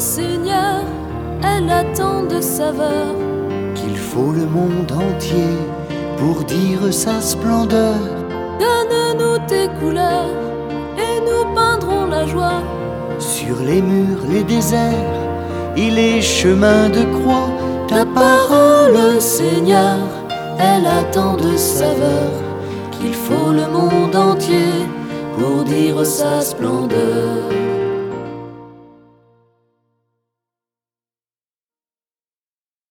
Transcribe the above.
Seigneur, elle a tant de saveur qu'il faut le monde entier pour dire sa splendeur. Donne-nous tes couleurs et nous peindrons la joie sur les murs, les déserts et les chemins de croix. Ta parole, Seigneur, elle a tant de saveur qu'il faut le monde entier pour dire sa splendeur.